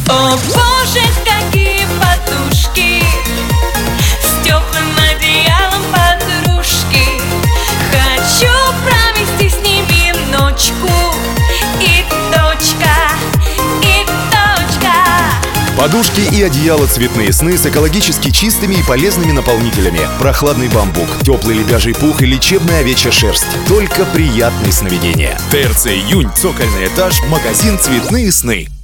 О боже, какие подушки с теплым одеялом подружки. Хочу провести с ними ночку. И точка, и точка. Подушки и одеяло «Цветные сны» с экологически чистыми и полезными наполнителями. Прохладный бамбук, теплый лебяжий пух и лечебная овечья шерсть. Только приятные сновидения. ТРЦ «Июнь», цокольный этаж, магазин «Цветные сны».